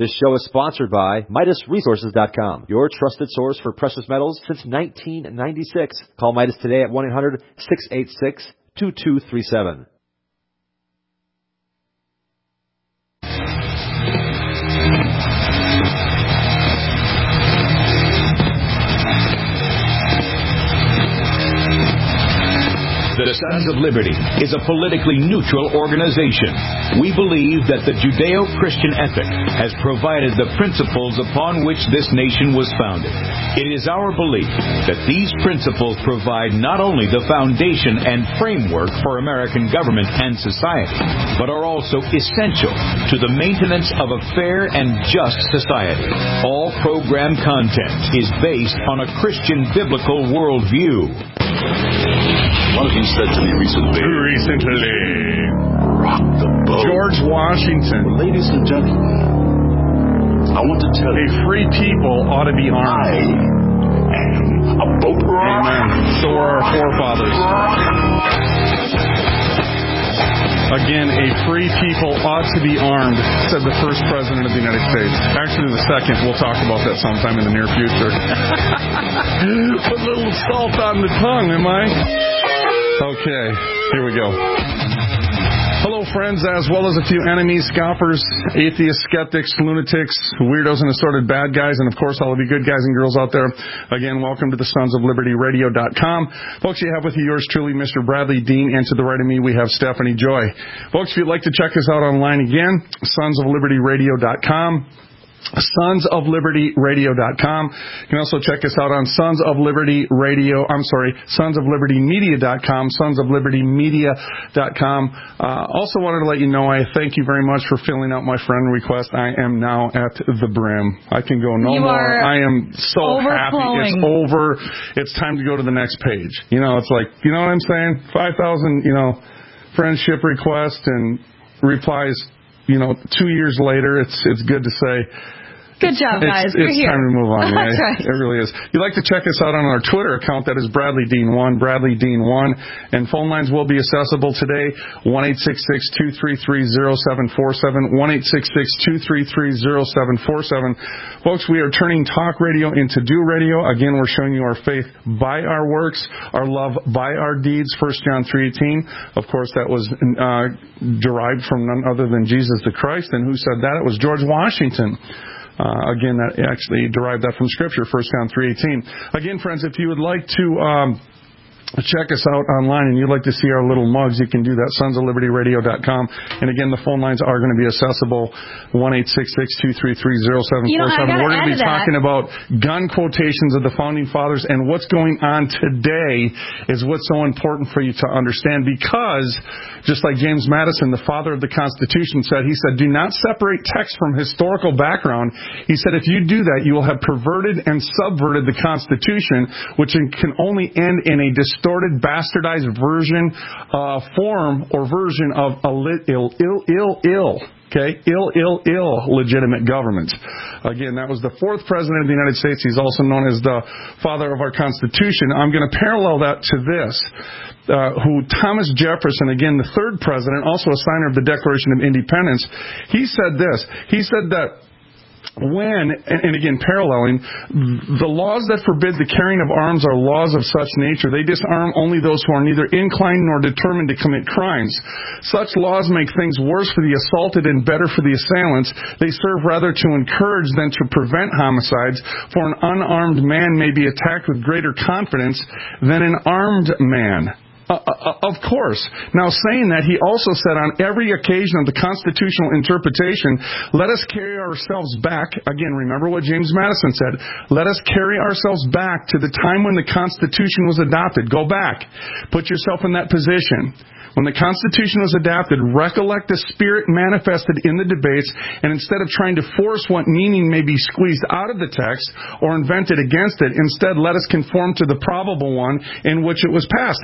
This show is sponsored by MidasResources.com, your trusted source for precious metals since 1996. Call Midas today at 1-800-686-2237. The Sons of Liberty is a politically neutral organization. We believe that the Judeo-Christian ethic has provided the principles upon which this nation was founded. It is our belief that these principles provide not only the foundation and framework for American government and society, but are also essential to the maintenance of a fair and just society. All program content is based on a Christian biblical worldview. One of you said to me recently, rock the boat. George Washington. Well, ladies and gentlemen, I want to tell you, free people ought to be armed. I am a boat rock. Amen. So are our forefathers. Again, a free people ought to be armed, said the first president of the United States. Actually, the second. We'll talk about that sometime in the near future. Put a little salt on the tongue, am I? Okay, here we go. Hello, friends, as well as a few enemies, scoffers, atheists, skeptics, lunatics, weirdos, and assorted bad guys, and, of course, all of you good guys and girls out there. Again, welcome to the Sons of Liberty Radio.com. Folks, you have with you yours truly, Mr. Bradley Dean, and to the right of me, we have Stephanie Joy. Folks, if you'd like to check us out online again, sonsoflibertyradio.com. sonsoflibertyradio.com. You can also check us out on Sonsoflibertymedia.com, sonsoflibertymedia.com. Also wanted to let you know I thank you very much for filling out my friend request. I am now at the brim. I can go no more. I am so happy. It's over. It's time to go to the next page. You know, it's like, you know what I'm saying? 5,000, friendship request and replies. 2 years later, it's good to say. Good job, guys. It's time to move on. That's right. It really is. You'd like to check us out on our Twitter account. That is Bradley Dean1, Bradley Dean1. And phone lines will be accessible today. 1-866-233-0747. 1-866-233-0747. Folks, we are turning talk radio into do radio. Again, we're showing you our faith by our works, our love by our deeds. 1 John 3:18. Of course, that was derived from none other than Jesus the Christ. And who said that? It was George Washington. Again, that actually derived that from Scripture, 1 John 3:18. Again, friends, if you would like to check us out online and you'd like to see our little mugs, you can do that, sonsoflibertyradio.com. And again, the phone lines are going to be accessible, 1-866-233-0747. We're going to be talking about gun quotations of the Founding Fathers, and what's going on today is what's so important for you to understand, because just like James Madison, the father of the Constitution, said, he said, do not separate text from historical background. He said, if you do that, you will have perverted and subverted the Constitution, which can only end in a distorted, bastardized version, form or version of legitimate government. Again, that was the fourth president of the United States. He's also known as the father of our Constitution. I'm going to parallel that to this. Who Thomas Jefferson, again, the third president, also a signer of the Declaration of Independence, he said this. He said that and again, paralleling, the laws that forbid the carrying of arms are laws of such nature. They disarm only those who are neither inclined nor determined to commit crimes. Such laws make things worse for the assaulted and better for the assailants. They serve rather to encourage than to prevent homicides, for an unarmed man may be attacked with greater confidence than an armed man. Of course. Now, saying that, he also said on every occasion of the constitutional interpretation, let us carry ourselves back. Again, remember what James Madison said. Let us carry ourselves back to the time when the Constitution was adopted. Go back. Put yourself in that position. When the Constitution was adopted, recollect the spirit manifested in the debates, and instead of trying to force what meaning may be squeezed out of the text or invented against it, instead let us conform to the probable one in which it was passed. And that's all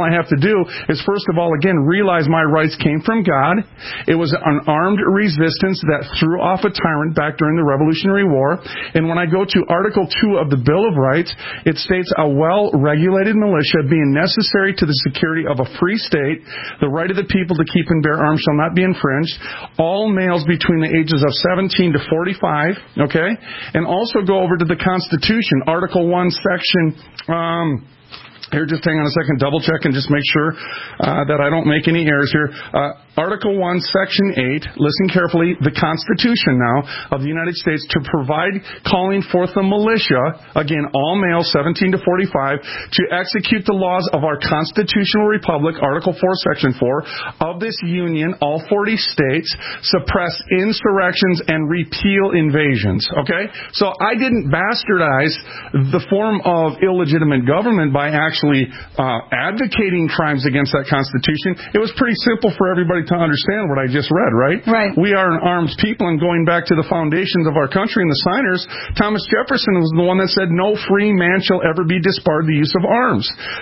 I have to do is, first of all, again, realize my rights came from God. It was an armed resistance that threw off a tyrant back during the Revolutionary War. And when I go to Article 2 of the Bill of Rights, it states a well-regulated militia being necessary to the security of a free state, the right of the people to keep and bear arms shall not be infringed, all males between the ages of 17 to 45, okay? And also go over to the Constitution, Article 1, Section... Here, just hang on a second, double check and just make sure that I don't make any errors here. Article 1, Section 8, listen carefully, the Constitution now of the United States to provide calling forth a militia, again, all males 17 to 45, to execute the laws of our constitutional republic, Article 4, Section 4, of this union, all 40 states, suppress insurrections and repeal invasions, okay? So I didn't bastardize the form of illegitimate government by actually advocating crimes against that Constitution. It was pretty simple for everybody to understand what I just read, right? Right. We are an armed people, and going back to the foundations of our country and the signers, Thomas Jefferson was the one that said, no free man shall ever be disbarred the use of arms.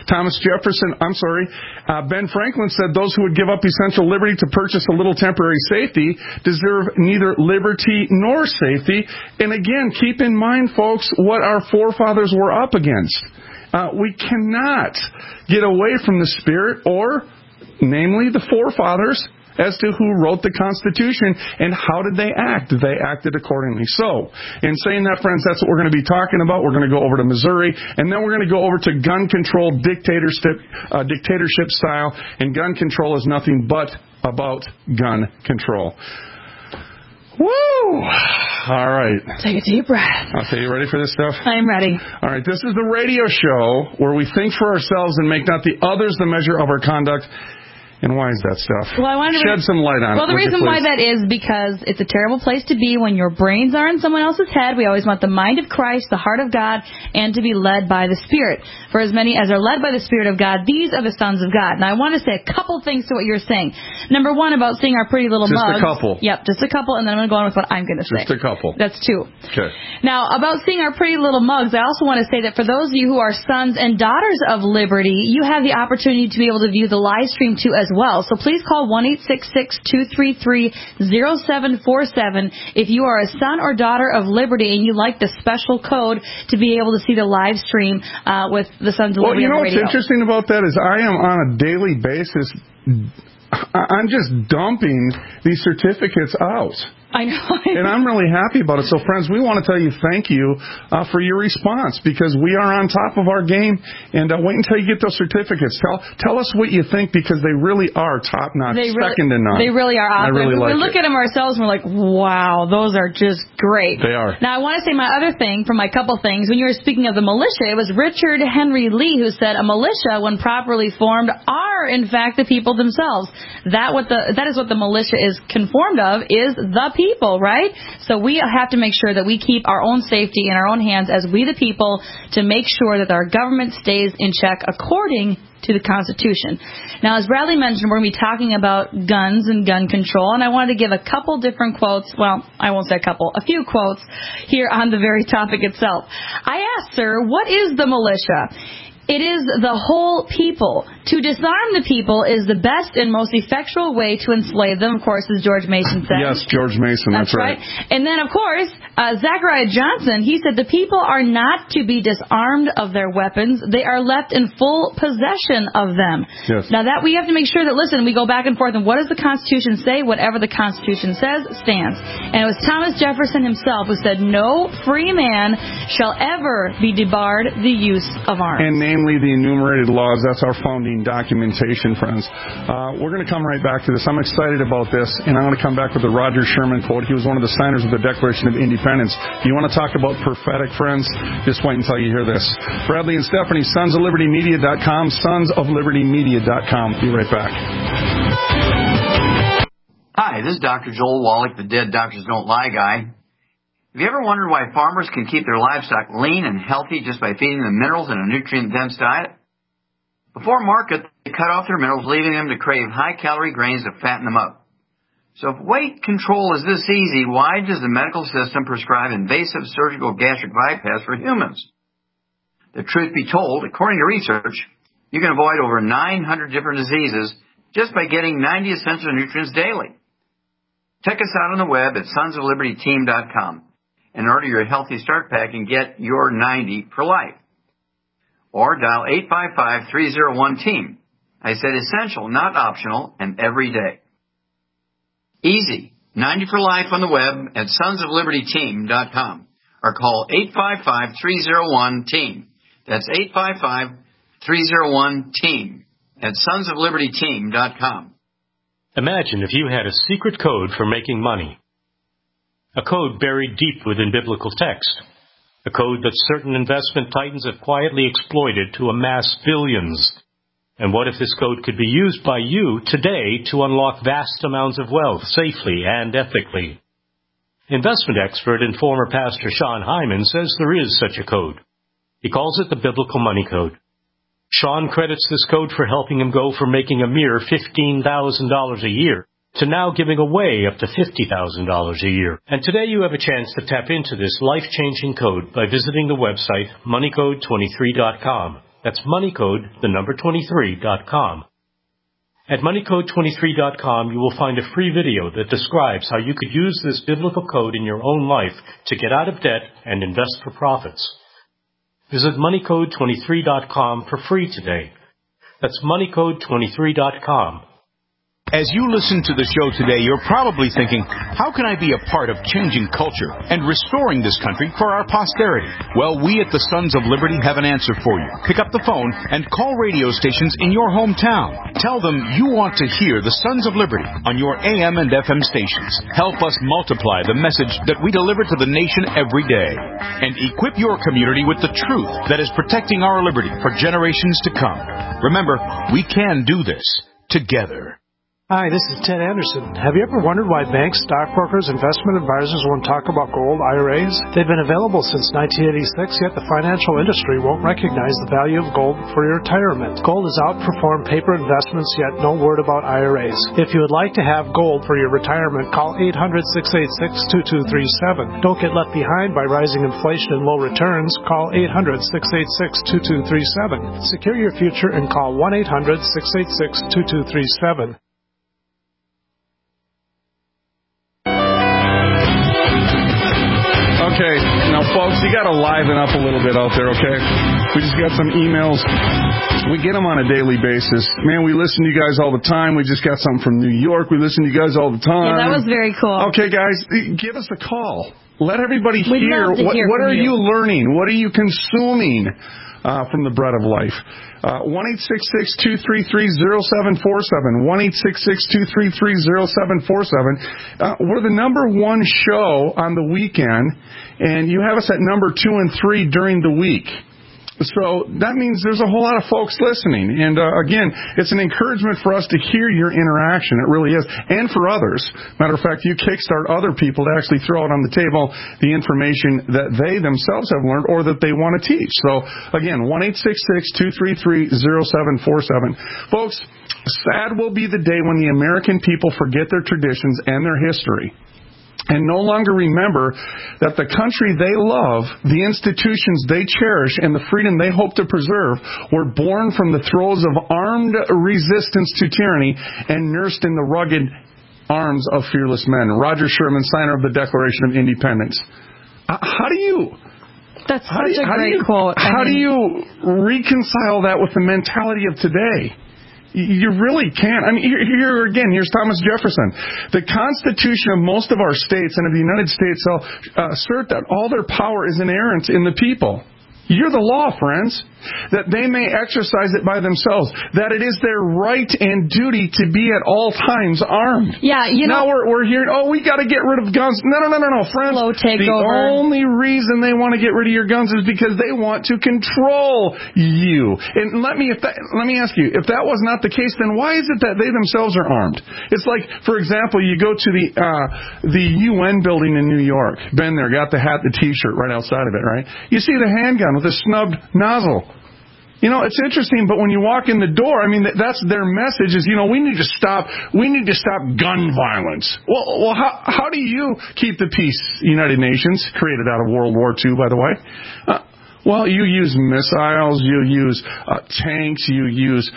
Ben Franklin said, those who would give up essential liberty to purchase a little temporary safety deserve neither liberty nor safety. And again, keep in mind, folks, what our forefathers were up against. We cannot get away from the spirit, or, namely, the forefathers, as to who wrote the Constitution and how did they act. They acted accordingly. So, in saying that, friends, that's what we're going to be talking about. We're going to go over to Missouri, and then we're going to go over to gun control, dictatorship style, and gun control is nothing but about gun control. Woo! All right. Take a deep breath. Okay, you ready for this stuff? I'm ready. All right, this is the radio show where we think for ourselves and make not the others the measure of our conduct. And why is that stuff? Well, I wanted to shed some light on it. Well, the reason why that is because it's a terrible place to be when your brains are in someone else's head. We always want the mind of Christ, the heart of God, and to be led by the Spirit. For as many as are led by the Spirit of God, these are the sons of God. Now, I want to say a couple things to what you're saying. Number one, about seeing our pretty little mugs. Just a couple. Yep, just a couple, and then I'm going to go on with what I'm going to say. Just a couple. That's two. Okay. Now, about seeing our pretty little mugs, I also want to say that for those of you who are sons and daughters of liberty, you have the opportunity to be able to view the live stream too as well. So please call 1-866-233-0747 if you are a son or daughter of liberty and you like the special code to be able to see the live stream with the Sons of Liberty on the radio. Well, you know what's interesting about that is I am on a daily basis, I'm just dumping these certificates out. I know. And I'm really happy about it. So, friends, we want to tell you thank you for your response, because we are on top of our game. And wait until you get those certificates. Tell us what you think, because they really are top-notch, second to none. They really are awesome. We look at them ourselves and we're like, wow, those are just great. They are. Now, I want to say my other thing, from my couple things. When you were speaking of the militia, it was Richard Henry Lee who said, a militia, when properly formed, are, in fact, the people themselves. That is what the militia is conformed of, is the people, right? So we have to make sure that we keep our own safety in our own hands as we the people, to make sure that our government stays in check according to the Constitution. Now, as Bradley mentioned, we're going to be talking about guns and gun control, and I wanted to give a couple different quotes. Well, I won't say a couple, a few quotes here on the very topic itself. I asked, sir, what is the militia? It is the whole people. To disarm the people is the best and most effectual way to enslave them, of course, as George Mason said. Yes, George Mason, that's right. And then, of course, Zachariah Johnson, he said the people are not to be disarmed of their weapons. They are left in full possession of them. Yes. Now, that we have to make sure that, listen, we go back and forth, and what does the Constitution say? Whatever the Constitution says stands. And it was Thomas Jefferson himself who said, no free man shall ever be debarred the use of arms. And namely the enumerated laws. That's our founding documentation, friends. We're going to come right back to this. I'm excited about this, and I'm going to come back with the Roger Sherman quote. He was one of the signers of the Declaration of Independence. You want to talk about prophetic, friends? Just wait until you hear this. Bradley and Stephanie, sonsoflibertymedia.com, sonsoflibertymedia.com. Be right back. Hi, this is Dr. Joel Wallach, the Dead Doctors Don't Lie guy. Have you ever wondered why farmers can keep their livestock lean and healthy just by feeding them minerals in a nutrient-dense diet? Before market, they cut off their minerals, leaving them to crave high-calorie grains to fatten them up. So if weight control is this easy, why does the medical system prescribe invasive surgical gastric bypass for humans? The truth be told, according to research, You can avoid over 900 different diseases just by getting 90 essential nutrients daily. Check us out on the web at sonsoflibertyteam.com and order your Healthy Start Pack and get your 90 for life. Or dial 855-301-TEAM. I said essential, not optional, and every day. Easy. 90 for life on the web at sonsoflibertyteam.com or call 855-301-TEAM. That's 855-301-TEAM at sonsoflibertyteam.com. Imagine if you had a secret code for making money. A code buried deep within biblical text. A code that certain investment titans have quietly exploited to amass billions. And what if this code could be used by you today to unlock vast amounts of wealth safely and ethically? Investment expert and former pastor Sean Hyman says there is such a code. He calls it the Biblical Money Code. Sean credits this code for helping him go from making a mere $15,000 a year to now giving away up to $50,000 a year. And today you have a chance to tap into this life-changing code by visiting the website moneycode23.com. That's moneycode, the number 23.com. At moneycode23.com, you will find a free video that describes how you could use this biblical code in your own life to get out of debt and invest for profits. Visit moneycode23.com for free today. That's moneycode23.com. As you listen to the show today, you're probably thinking, how can I be a part of changing culture and restoring this country for our posterity? Well, we at the Sons of Liberty have an answer for you. Pick up the phone and call radio stations in your hometown. Tell them you want to hear the Sons of Liberty on your AM and FM stations. Help us multiply the message that we deliver to the nation every day. And equip your community with the truth that is protecting our liberty for generations to come. Remember, we can do this together. Hi, this is Ted Anderson. Have you ever wondered why banks, stockbrokers, investment advisors won't talk about gold IRAs? They've been available since 1986, yet the financial industry won't recognize the value of gold for your retirement. Gold has outperformed paper investments, yet no word about IRAs. If you would like to have gold for your retirement, call 800-686-2237. Don't get left behind by rising inflation and low returns. Call 800-686-2237. Secure your future and call 1-800-686-2237. Okay, now folks, you got to liven up a little bit out there, okay? We just got some emails. We get them on a daily basis. Man, we listen to you guys all the time. We just got something from New York. We listen to you guys all the time. Yeah, that was very cool. Okay, guys, give us a call. Let everybody hear. What are you learning? What are you consuming from the bread of life? 1-866-233-0747. 1-866-233-0747. We're the number one show on the weekend, and you have us at number 2 and 3 during the week. So that means there's a whole lot of folks listening. And again, it's an encouragement for us to hear your interaction. It really is. And for others. Matter of fact, you kickstart other people to actually throw out on the table the information that they themselves have learned or that they want to teach. So again, 1-866-233-0747. Folks, sad will be the day when the American people forget their traditions and their history, and no longer remember that the country they love, the institutions they cherish, and the freedom they hope to preserve were born from the throes of armed resistance to tyranny and nursed in the rugged arms of fearless men. Roger Sherman, signer of the Declaration of Independence. How do you... That's such a great quote. How do you reconcile that with the mentality of today? You really can't. I mean, here again, here's Thomas Jefferson. The Constitution of most of our states and of the United States assert that all their power is inerrant in the people. You're the law, friends, that they may exercise it by themselves, that it is their right and duty to be at all times armed. Yeah, you know. Now we're hearing, we got to get rid of guns. No, friends. Slow takeover. The only reason they want to get rid of your guns is because they want to control you. And let me ask you, if that was not the case, then why is it that they themselves are armed? It's like, for example, you go to the UN building in New York. Been there, got the hat, the T-shirt right outside of it, right? You see the handgun with a snubbed nozzle. You know, it's interesting, but when you walk in the door, I mean, that's their message is, we need to stop gun violence. Well, how do you keep the peace, United Nations, created out of World War II, by the way? Well, you use missiles, you use tanks, you use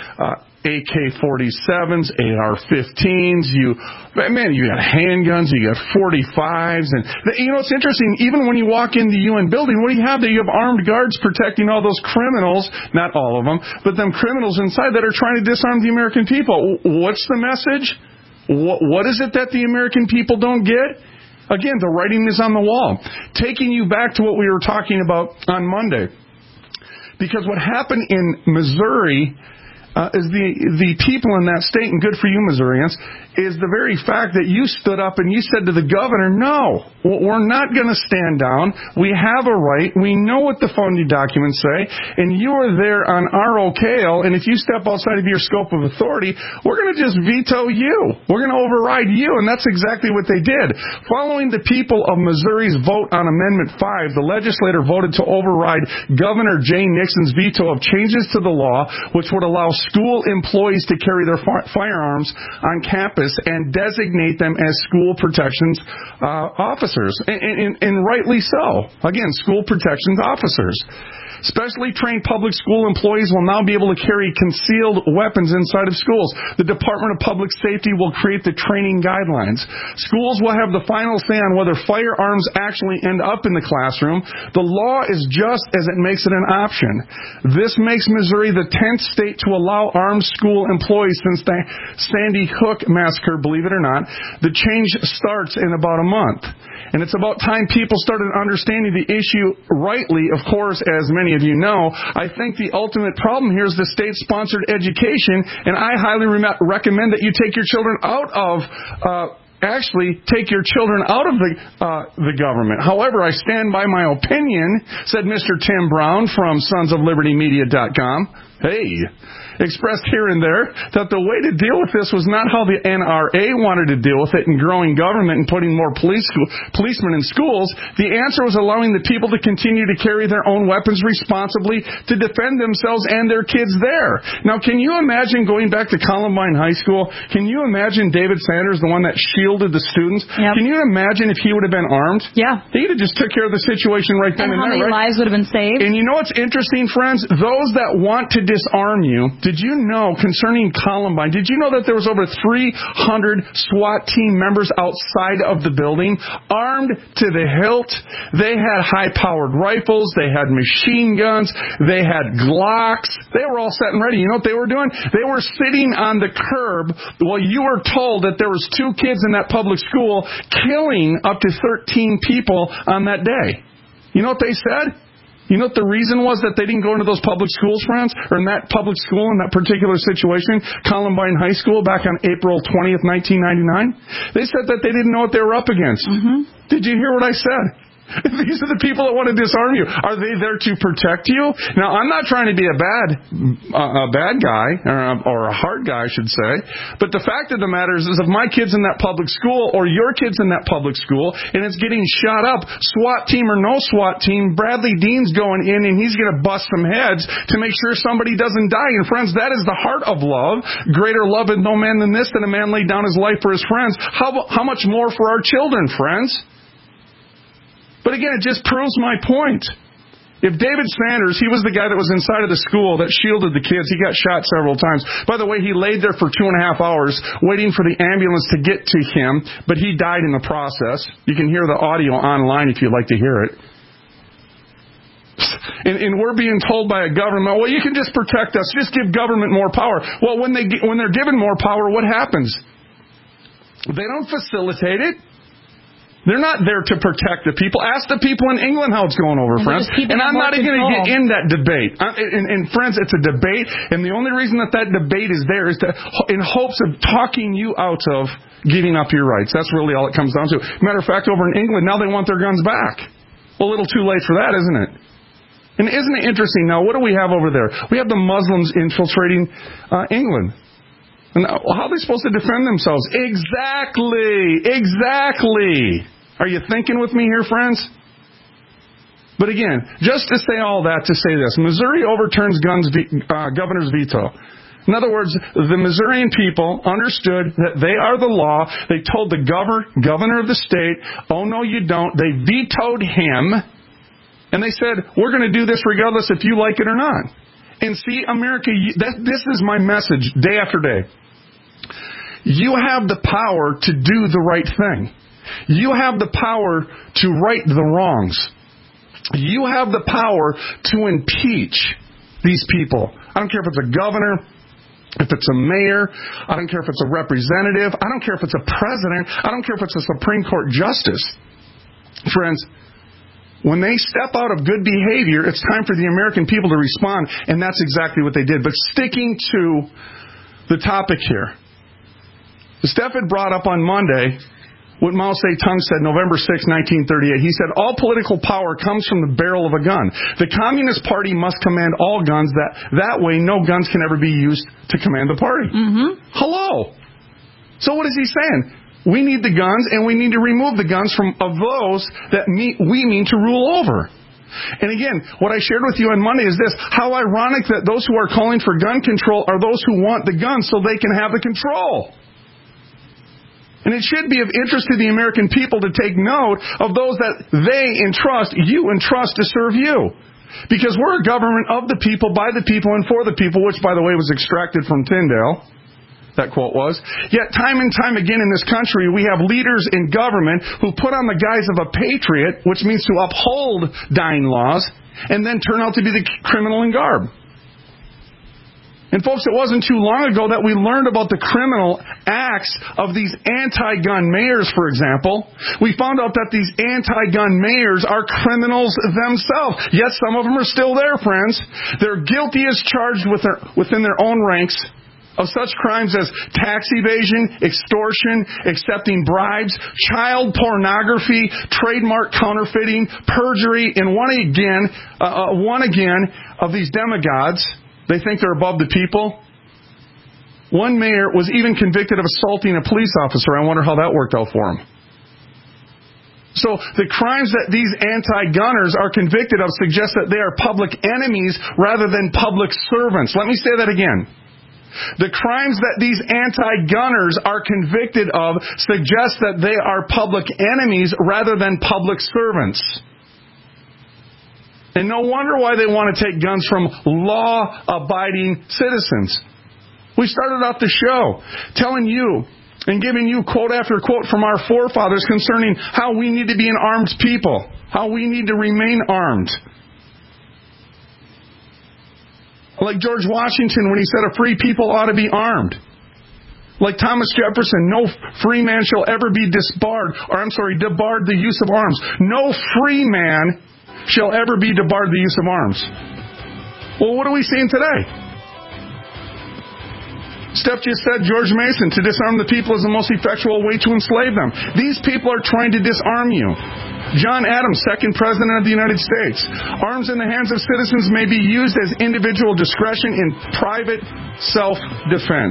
AK-47s, AR-15s, you got handguns, you got 45s, and it's interesting, even when you walk in the UN building, what do you have there? You have armed guards protecting all those criminals, not all of them, but them criminals inside that are trying to disarm the American people. What's the message? What is it that the American people don't get? Again, the writing is on the wall. Taking you back to what we were talking about on Monday. Because what happened in Missouri is the people in that state, and good for you Missourians, is the very fact that you stood up and you said to the governor, no, we're not going to stand down. We have a right. We know what the funding documents say, and you are there on our OKL, and if you step outside of your scope of authority, we're going to just veto you. We're going to override you, and that's exactly what they did. Following the people of Missouri's vote on Amendment 5, the legislature voted to override Governor Jay Nixon's veto of changes to the law, which would allow school employees to carry their firearms on campus and designate them as school protections officers. And rightly so. Again, school protections officers. Specially trained public school employees will now be able to carry concealed weapons inside of schools. The Department of Public Safety will create the training guidelines. Schools will have the final say on whether firearms actually end up in the classroom. The law is just as it makes it an option. This makes Missouri the 10th state to allow armed school employees since the Sandy Hook massacre, believe it or not. The change starts in about a month. And it's about time people started understanding the issue rightly. Of course, as many of you know, I think the ultimate problem here is the state-sponsored education, and I highly recommend that you take your children out of take your children out of the government. However, I stand by my opinion, said Mr. Tim Brown from sonsoflibertymedia.com. Hey, expressed here and there that the way to deal with this was not how the NRA wanted to deal with it in growing government and putting more policemen in schools. The answer was allowing the people to continue to carry their own weapons responsibly to defend themselves and their kids there. Now, can you imagine going back to Columbine High School? Can you imagine David Sanders, the one that shielded the students? Yep. Can you imagine if he would have been armed? Yeah. He would have just took care of the situation right then and there, right? And how many lives would have been saved? And you know what's interesting, friends? Those that want to disarm you, did you know, concerning Columbine, did you know that there was over 300 SWAT team members outside of the building, armed to the hilt? They had high-powered rifles, they had machine guns, they had Glocks. They were all set and ready. You know what they were doing? They were sitting on the curb while you were told that there was 2 kids in that public school killing up to 13 people on that day. You know what they said? You know what the reason was that they didn't go into those public schools, friends? Or in that public school, in that particular situation, Columbine High School, back on April 20th, 1999? They said that they didn't know what they were up against. Mm-hmm. Did you hear what I said? These are the people that want to disarm you. Are they there to protect you? Now, I'm not trying to be a bad guy, or a hard guy, I should say. But the fact of the matter is if my kid's in that public school, or your kid's in that public school, and it's getting shot up, SWAT team or no SWAT team, Bradley Dean's going in, and he's going to bust some heads to make sure somebody doesn't die. And friends, that is the heart of love. Greater love hath no man than this, that a man laid down his life for his friends. How much more for our children, friends? But again, it just proves my point. If David Sanders, he was the guy that was inside of the school that shielded the kids. He got shot several times. By the way, he laid there for 2.5 hours waiting for the ambulance to get to him, but he died in the process. You can hear the audio online if you'd like to hear it. And we're being told by a government, well, you can just protect us. Just give government more power. Well, when they're given more power, what happens? They don't facilitate it. They're not there to protect the people. Ask the people in England how it's going over, friends. And I'm not even going to get in that debate. And friends, it's a debate, and the only reason that debate is there is in hopes of talking you out of giving up your rights. That's really all it comes down to. Matter of fact, over in England, now they want their guns back. Well, a little too late for that, isn't it? And isn't it interesting now? What do we have over there? We have the Muslims infiltrating England. And how are they supposed to defend themselves? Exactly. Are you thinking with me here, friends? But again, just to say all that, to say this, Missouri overturns governor's veto. In other words, the Missourian people understood that they are the law. They told the governor of the state, oh, no, you don't. They vetoed him. And they said, we're going to do this regardless if you like it or not. And see, America, this is my message day after day. You have the power to do the right thing. You have the power to right the wrongs. You have the power to impeach these people. I don't care if it's a governor, if it's a mayor, I don't care if it's a representative, I don't care if it's a president, I don't care if it's a Supreme Court justice. Friends, when they step out of good behavior, it's time for the American people to respond, and that's exactly what they did. But sticking to the topic here, Steph had brought up on Monday what Mao Zedong said November 6, 1938. He said, all political power comes from the barrel of a gun. The Communist Party must command all guns. That way, no guns can ever be used to command the party. Mm-hmm. Hello. So what is he saying? We need the guns, and we need to remove the guns of those that we mean to rule over. And again, what I shared with you on Monday is this: how ironic that those who are calling for gun control are those who want the guns so they can have the control. And it should be of interest to the American people to take note of those that they entrust, you entrust to serve you. Because we're a government of the people, by the people, and for the people, which, by the way, was extracted from Tyndale. That quote was. Yet time and time again in this country, we have leaders in government who put on the guise of a patriot, which means to uphold dying laws, and then turn out to be the criminal in garb. And folks, it wasn't too long ago that we learned about the criminal acts of these anti-gun mayors, for example. We found out that these anti-gun mayors are criminals themselves. Yes, some of them are still there, friends. They're guilty as charged within their own ranks of such crimes as tax evasion, extortion, accepting bribes, child pornography, trademark counterfeiting, perjury, and one again of these demagogues. They think they're above the people. One mayor was even convicted of assaulting a police officer. I wonder how that worked out for him. So the crimes that these anti-gunners are convicted of suggest that they are public enemies rather than public servants. Let me say that again. The crimes that these anti-gunners are convicted of suggest that they are public enemies rather than public servants. And no wonder why they want to take guns from law-abiding citizens. We started off the show telling you and giving you quote after quote from our forefathers concerning how we need to be an armed people, how we need to remain armed. Like George Washington when he said a free people ought to be armed. Like Thomas Jefferson, no free man shall ever be debarred the use of arms. No free man shall ever be debarred the use of arms. Well, what are we seeing today? Steph just said George Mason, to disarm the people is the most effectual way to enslave them. These people are trying to disarm you. John Adams, second president of the United States. Arms in the hands of citizens may be used as individual discretion in private self-defense.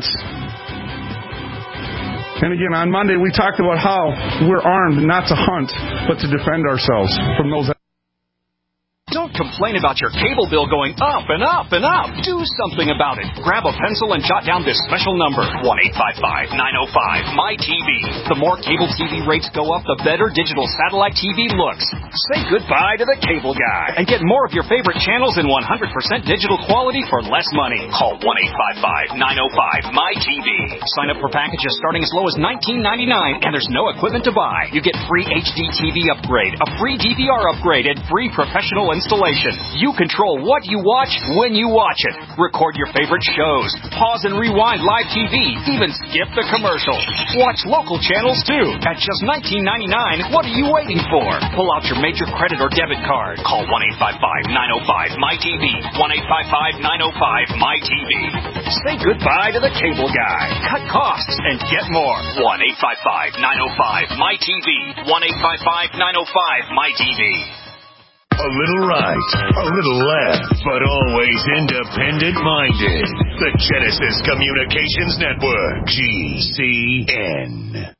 And again, on Monday, we talked about how we're armed not to hunt, but to defend ourselves from those. Don't complain about your cable bill going up and up and up. Do something about it. Grab a pencil and jot down this special number, 1-855-905-MY-TV. The more cable TV rates go up, the better digital satellite TV looks. Say goodbye to the cable guy and get more of your favorite channels in 100% digital quality for less money. Call 1-855-905-MY-TV. Sign up for packages starting as low as $19.99, and there's no equipment to buy. You get free HD TV upgrade, a free DVR upgrade, and free professional installation. You control what you watch when you watch it. Record your favorite shows. Pause and rewind live TV. Even skip the commercials. Watch local channels too. At just $19.99, what are you waiting for? Pull out your major credit or debit card. Call 1-855-905-MY-TV. 1-855-905-MY-TV. Say goodbye to the cable guy. Cut costs and get more. 1-855-905-MY-TV. 1-855-905-MY-TV. A little right, a little left, but always independent-minded. The Genesis Communications Network, GCN.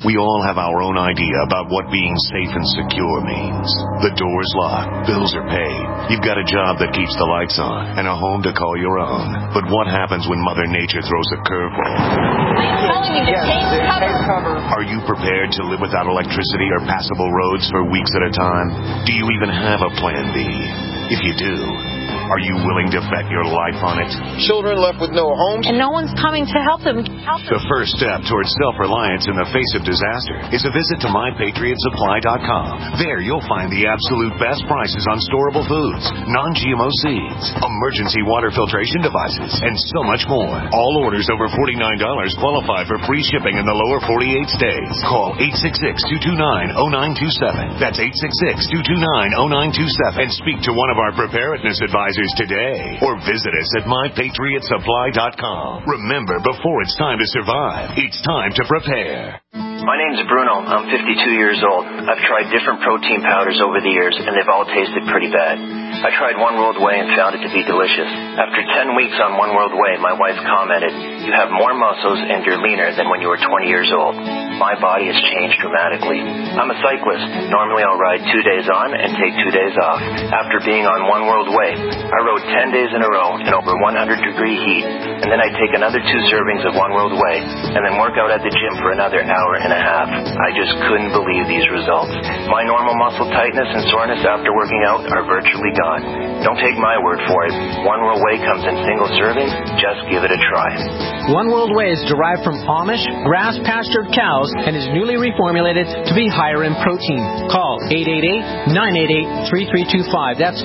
We all have our own idea about what being safe and secure means. The door's locked, bills are paid, you've got a job that keeps the lights on, and a home to call your own. But what happens when Mother Nature throws a curveball? Are you telling me to take cover? Are you prepared to live without electricity or passable roads for weeks at a time? Do you even have a plan B? If you do, are you willing to bet your life on it? Children left with no homes. And no one's coming to help them. The first step towards self-reliance in the face of disaster is a visit to MyPatriotSupply.com. There you'll find the absolute best prices on storable foods, non-GMO seeds, emergency water filtration devices, and so much more. All orders over $49 qualify for free shipping in the lower 48 states. Call 866-229-0927. That's 866-229-0927. And speak to one of our preparedness advisors today, or visit us at MyPatriotSupply.com. Remember, before it's time to survive, it's time to prepare. My name's Bruno. I'm 52 years old. I've tried different protein powders over the years, and they've all tasted pretty bad. I tried One World Whey and found it to be delicious. After 10 weeks on One World Whey, my wife commented, "You have more muscles and you're leaner than when you were 20 years old." My body has changed dramatically. I'm a cyclist. Normally I'll ride 2 days on and take 2 days off. After being on One World Whey, I rode 10 days in a row in over 100-degree heat, and then I'd take another 2 servings of One World Whey, and then work out at the gym for another hour and a half. I just couldn't believe these results. My normal muscle tightness and soreness after working out are virtually gone. Don't take my word for it. One World Whey comes in single servings. Just give it a try. One World Whey is derived from Amish, grass-pastured cows and is newly reformulated to be higher in protein. Call 888-988-3325. That's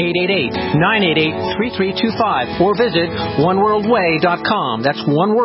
888-988-3325. Or visit oneworldwhey.com. That's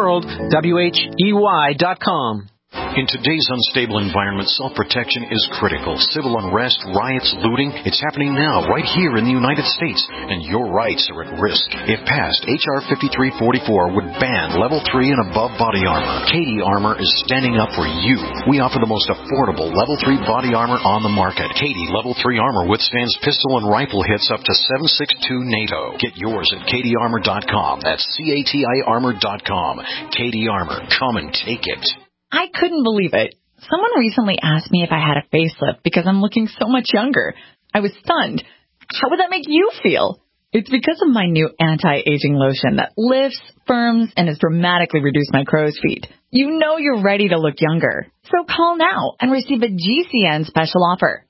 oneworld.com. In today's unstable environment, self-protection is critical. Civil unrest, riots, looting, it's happening now, right here in the United States, and your rights are at risk. If passed, H.R. 5344 would ban Level 3 and above body armor. Katie Armor is standing up for you. We offer the most affordable Level 3 body armor on the market. Katie Level 3 armor withstands pistol and rifle hits up to 7.62 NATO. Get yours at katiearmor.com. That's CATIarmor.com. Katie Armor. Come and take it. I couldn't believe it. Someone recently asked me if I had a facelift because I'm looking so much younger. I was stunned. How would that make you feel? It's because of my new anti-aging lotion that lifts, firms, and has dramatically reduced my crow's feet. You know you're ready to look younger. So call now and receive a GCN special offer.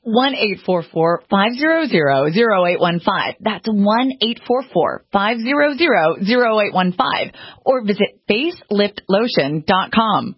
1-844-500-0815. That's 1-844-500-0815. Or visit faceliftlotion.com.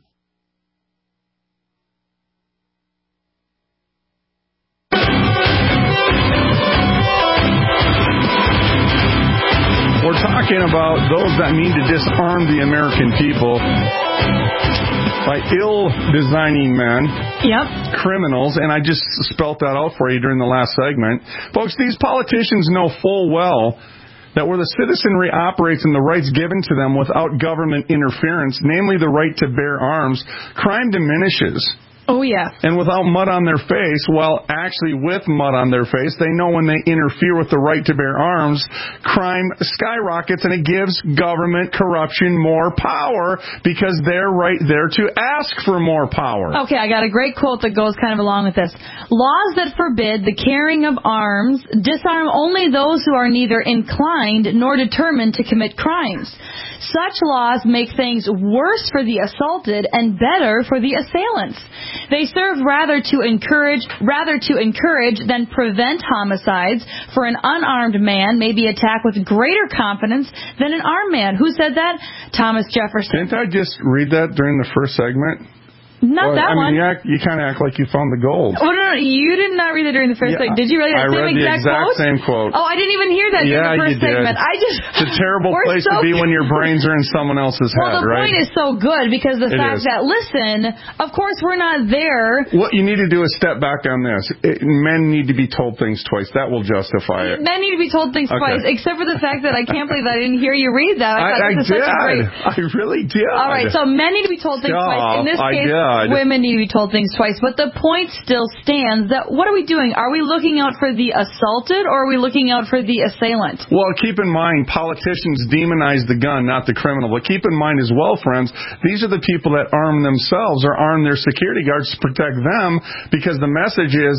We're talking about those that mean to disarm the American people by ill-designing men, criminals, and I just spelt that out for you during the last segment. Folks, these politicians know full well that where the citizenry operates and the rights given to them without government interference, namely the right to bear arms, crime diminishes. Oh, yeah. And without mud on their face, well, actually with mud on their face, they know when they interfere with the right to bear arms, crime skyrockets and it gives government corruption more power because they're right there to ask for more power. Okay, I got a great quote that goes kind of along with this. Laws that forbid the carrying of arms disarm only those who are neither inclined nor determined to commit crimes. Such laws make things worse for the assaulted and better for the assailants. They serve rather to encourage than prevent homicides, for an unarmed man may be attacked with greater confidence than an armed man. Who said that? Thomas Jefferson. Didn't I just read that during the first segment? Not that one. You kind of act like you found the gold. Oh, no, you did not read it during the first segment. Did you read that same exact quote? Same quote. Oh, I didn't even hear that during the first segment. It's a terrible place to be when your brains are in someone else's head, right? Well, the point is so good because the fact that, listen, of course we're not there. What you need to do is step back on this. Men need to be told things twice. That will justify it. Men need to be told things twice, except for the fact that I can't believe I didn't hear you read that. I did. I really did. All right, so men need to be told things twice. In this case, side. Women need to be told things twice, but the point still stands that what are we doing? Are we looking out for the assaulted, or are we looking out for the assailant? Well, keep in mind, politicians demonize the gun, not the criminal. But keep in mind as well, friends, these are the people that arm themselves or arm their security guards to protect them, because the message is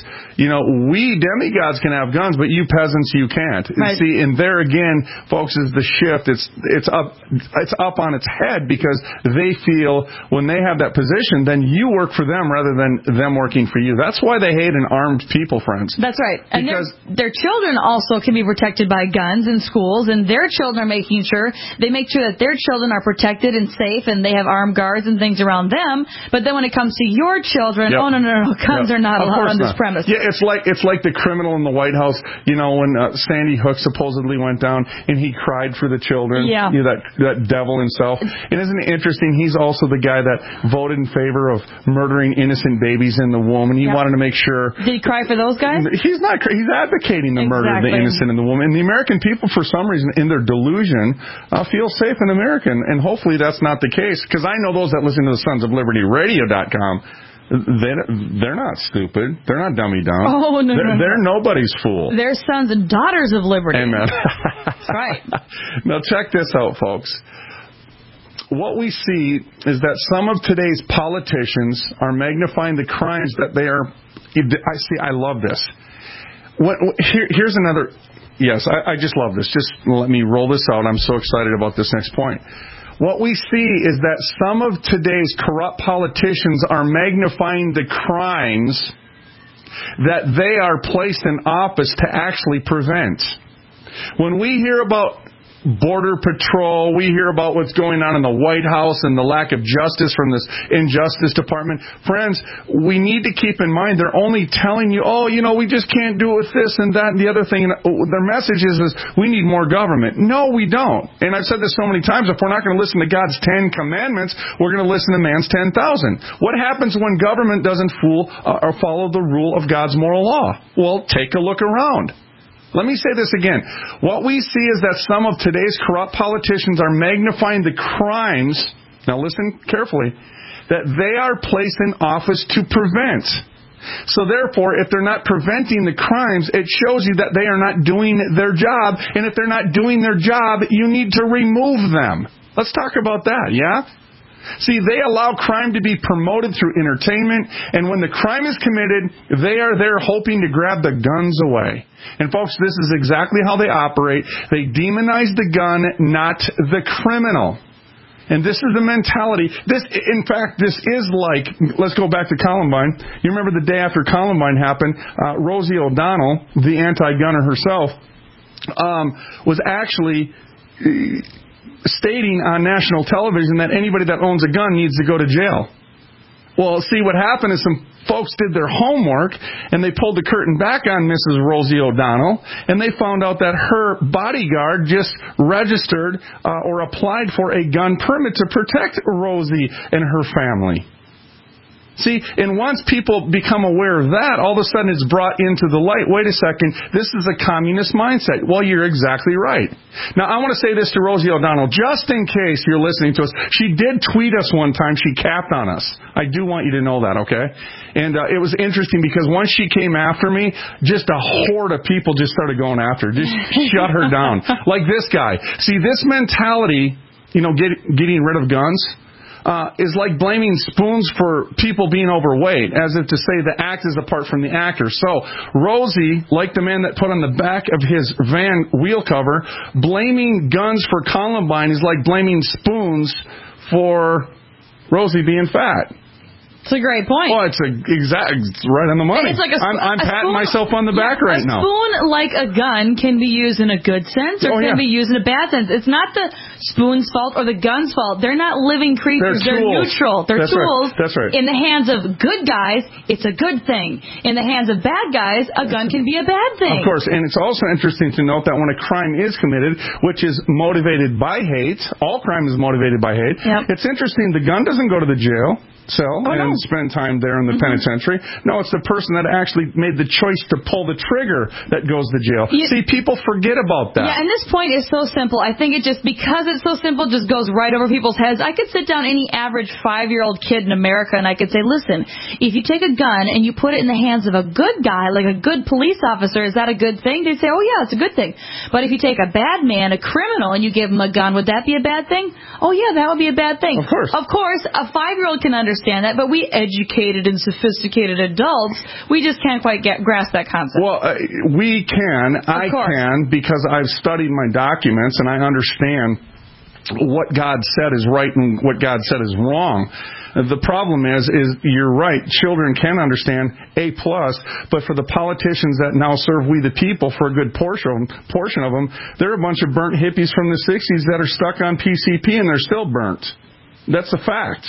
we demigods can have guns, but you peasants, you can't. Right. See, and there again, folks, is the shift. It's up on its head, because they feel when they have that position, then you work for them rather than them working for you. That's why they hate an armed people, friends. That's right. And because their children also can be protected by guns in schools, and their children are making sure that their children are protected and safe, and they have armed guards and things around them. But then when it comes to your children, Yep. Oh, no, guns are not allowed on this premise. Yeah, it's like the criminal in the White House, when Sandy Hook supposedly went down and he cried for the children. Yeah. That devil himself. And isn't it interesting, he's also the guy that voted in favor of murdering innocent babies in the womb, and he wanted to make sure. Did he cry for those guys? He's advocating the murder of the innocent in the womb. And the American people, for some reason, in their delusion, feel safe in America. And hopefully that's not the case, because I know those that listen to the Sons of Liberty Radio.com, they're not stupid. They're not dummy dumb. Oh, no, they're nobody's fool. They're sons and daughters of liberty. Amen. That's right. Now check this out, folks. What we see is that some of today's politicians are magnifying the crimes that they are. I love this. Here's another. Yes, I just love this. Just let me roll this out. I'm so excited about this next point. What we see is that some of today's corrupt politicians are magnifying the crimes that they are placed in office to actually prevent. When we hear about Border Patrol, we hear about what's going on in the White House and the lack of justice from this Injustice Department. Friends, we need to keep in mind they're only telling you, we just can't do it with this and that and the other thing. And their message is we need more government. No, we don't. And I've said this so many times, if we're not going to listen to God's 10 commandments, we're going to listen to man's 10,000. What happens when government doesn't or follow the rule of God's moral law? Well, take a look around. Let me say this again. What we see is that some of today's corrupt politicians are magnifying the crimes, now listen carefully, that they are placed in office to prevent. So therefore, if they're not preventing the crimes, it shows you that they are not doing their job. And if they're not doing their job, you need to remove them. Let's talk about that, yeah? See, they allow crime to be promoted through entertainment, and when the crime is committed, they are there hoping to grab the guns away. And folks, this is exactly how they operate. They demonize the gun, not the criminal. And this is the mentality. In fact, this is like, let's go back to Columbine. You remember the day after Columbine happened, Rosie O'Donnell, the anti-gunner herself, was actually stating on national television that anybody that owns a gun needs to go to jail. Well, see, what happened is some folks did their homework, and they pulled the curtain back on Mrs. Rosie O'Donnell, and they found out that her bodyguard just registered or applied for a gun permit to protect Rosie and her family. See, and once people become aware of that, all of a sudden it's brought into the light. Wait a second, this is a communist mindset. Well, you're exactly right. Now, I want to say this to Rosie O'Donnell, just in case you're listening to us. She did tweet us one time. She capped on us. I do want you to know that, okay? And it was interesting because once she came after me, just a horde of people just started going after her. Just shut her down. Like this guy. See, this mentality, getting rid of guns, is like blaming spoons for people being overweight, as if to say the act is apart from the actor. So Rosie, like the man that put on the back of his van wheel cover, blaming guns for Columbine is like blaming spoons for Rosie being fat. It's a great point. Well, it's right on the money. It's like I'm patting myself on the back right now. A spoon, like a gun, can be used in a good sense or can be used in a bad sense. It's not the spoon's fault or the gun's fault. They're not living creatures. They're neutral. They're tools. Right. That's right. In the hands of good guys, it's a good thing. In the hands of bad guys, a gun can be a bad thing. Of course, and it's also interesting to note that when a crime is committed, which is motivated by hate, all crime is motivated by hate. Yep. It's interesting, the gun doesn't go to the jail. cell and spend time there in the penitentiary. No, it's the person that actually made the choice to pull the trigger that goes to jail. See, people forget about that. Yeah, and this point is so simple. I think it just, because it's so simple, just goes right over people's heads. I could sit down any average 5-year-old kid in America and I could say, listen, if you take a gun and you put it in the hands of a good guy, like a good police officer, is that a good thing? They'd say, oh yeah, it's a good thing. But if you take a bad man, a criminal, and you give him a gun, would that be a bad thing? Oh yeah, that would be a bad thing. Of course. Of course, a 5-year-old can understand that, but we educated and sophisticated adults, we just can't quite grasp that concept. Well, we can. I can, because I've studied my documents and I understand what God said is right and what God said is wrong. The problem is you're right. Children can understand A+, but for the politicians that now serve we the people, for a good portion of them, they're a bunch of burnt hippies from the 60s that are stuck on PCP and they're still burnt. That's a fact.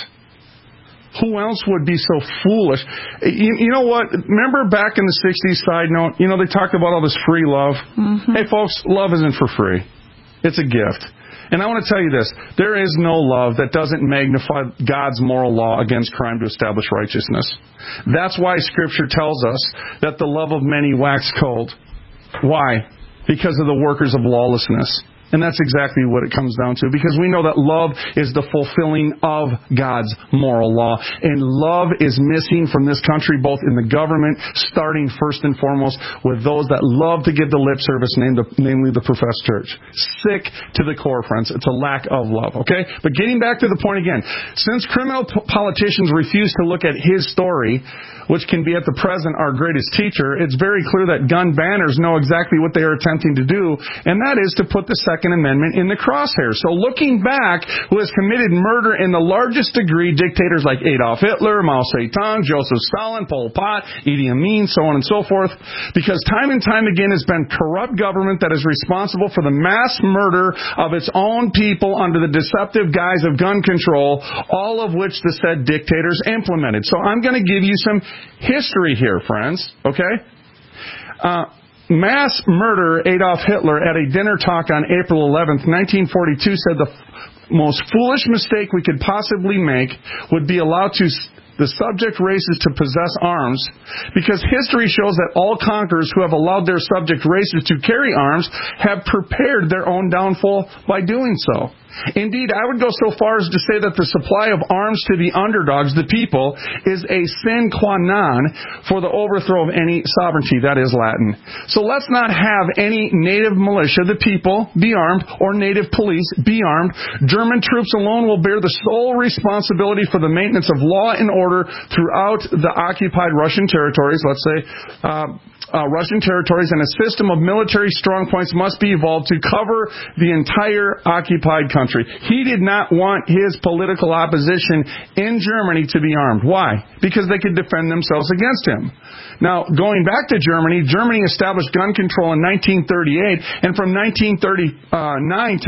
Who else would be so foolish? You know what? Remember back in the 60s, side note, they talked about all this free love. Mm-hmm. Hey, folks, love isn't for free. It's a gift. And I want to tell you this. There is no love that doesn't magnify God's moral law against crime to establish righteousness. That's why Scripture tells us that the love of many wax cold. Why? Because of the workers of lawlessness. And that's exactly what it comes down to, because we know that love is the fulfilling of God's moral law. And love is missing from this country, both in the government, starting first and foremost with those that love to give the lip service, namely the professed church. Sick to the core, friends. It's a lack of love, okay? But getting back to the point again, since criminal politicians refuse to look at his story, which can be at the present our greatest teacher, it's very clear that gun banners know exactly what they are attempting to do, and that is to put the Second Amendment in the crosshairs. So looking back, who has committed murder in the largest degree, dictators like Adolf Hitler, Mao Zedong, Joseph Stalin, Pol Pot, Idi Amin, so on and so forth, because time and time again has been corrupt government that is responsible for the mass murder of its own people under the deceptive guise of gun control, all of which the said dictators implemented. So I'm going to give you some history here, friends, okay? Mass murder Adolf Hitler at a dinner talk on April 11th, 1942 said the most foolish mistake we could possibly make would be allowed the subject races to possess arms, because history shows that all conquerors who have allowed their subject races to carry arms have prepared their own downfall by doing so. Indeed, I would go so far as to say that the supply of arms to the underdogs, the people, is a sine qua non for the overthrow of any sovereignty. That is Latin. So let's not have any native militia, the people, be armed, or native police, be armed. German troops alone will bear the sole responsibility for the maintenance of law and order throughout the occupied Russian territories, let's say, Russian territories, and a system of military strongpoints must be evolved to cover the entire occupied country. He did not want his political opposition in Germany to be armed. Why? Because they could defend themselves against him. Now, going back to Germany, Germany established gun control in 1938, and from 1939 to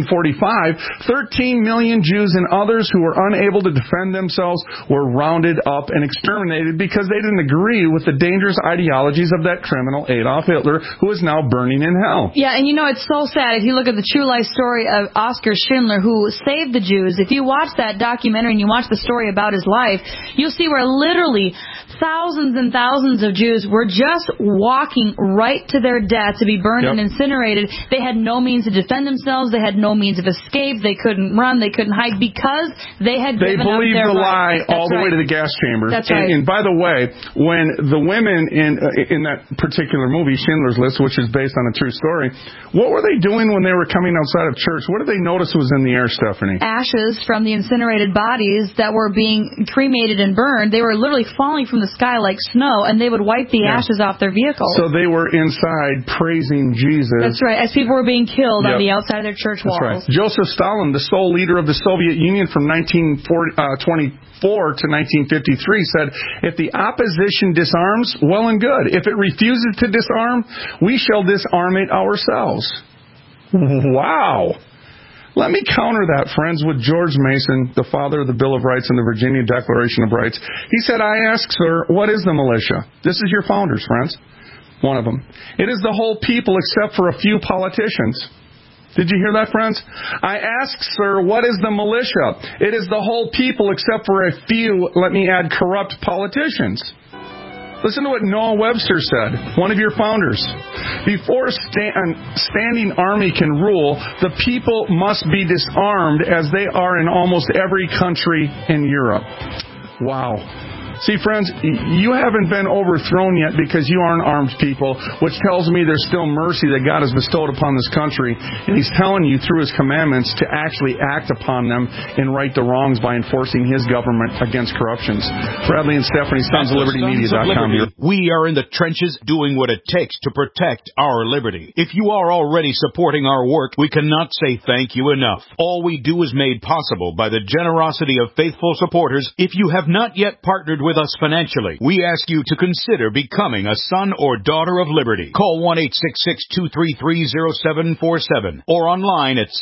1945, 13 million Jews and others who were unable to defend themselves were rounded up and exterminated because they didn't agree with the dangerous ideologies of that criminal Adolf Hitler, who is now burning in hell. Yeah, and it's so sad. If you look at the true life story of Oskar Schindler, who saved the Jews, if you watch that documentary and you watch the story about his life, you'll see where literally thousands and thousands of Jews were just walking right to their death to be burned and incinerated. They had no means to defend themselves. They had no means of escape. They couldn't run. They couldn't hide because they had given up their believed the lie all the way to the gas chamber. That's right. And by the way, when the women in that particular movie, Schindler's List, which is based on a true story, what were they doing when they were coming outside of church? What did they notice was in the air, Stephanie? Ashes from the incinerated bodies that were being cremated and burned. They were literally falling from the sky like snow, and they would wipe the ashes off their vehicles. So they were inside praising Jesus. That's right, as people were being killed on the outside of their church walls. That's right. Joseph Stalin, the sole leader of the Soviet Union from 1924 to 1953, said, if the opposition disarms, well and good. If it refuses to disarm, we shall disarm it ourselves. Wow. Let me counter that, friends, with George Mason, the father of the Bill of Rights and the Virginia Declaration of Rights. He said, I ask, sir, what is the militia? This is your founders, friends. One of them. It is the whole people except for a few politicians. Did you hear that, friends? I ask, sir, what is the militia? It is the whole people except for a few, let me add, corrupt politicians. Listen to what Noah Webster said, one of your founders. Before a standing army can rule, the people must be disarmed as they are in almost every country in Europe. Wow. See, friends, you haven't been overthrown yet because you aren't armed people, which tells me there's still mercy that God has bestowed upon this country. And He's telling you through His commandments to actually act upon them and right the wrongs by enforcing His government against corruptions. Bradley and Stephanie, Sons of Liberty Media.com. We are in the trenches doing what it takes to protect our liberty. If you are already supporting our work, we cannot say thank you enough. All we do is made possible by the generosity of faithful supporters. If you have not yet partnered with us financially, we ask you to consider becoming a son or daughter of liberty. Call 1-866-233-0747 or online at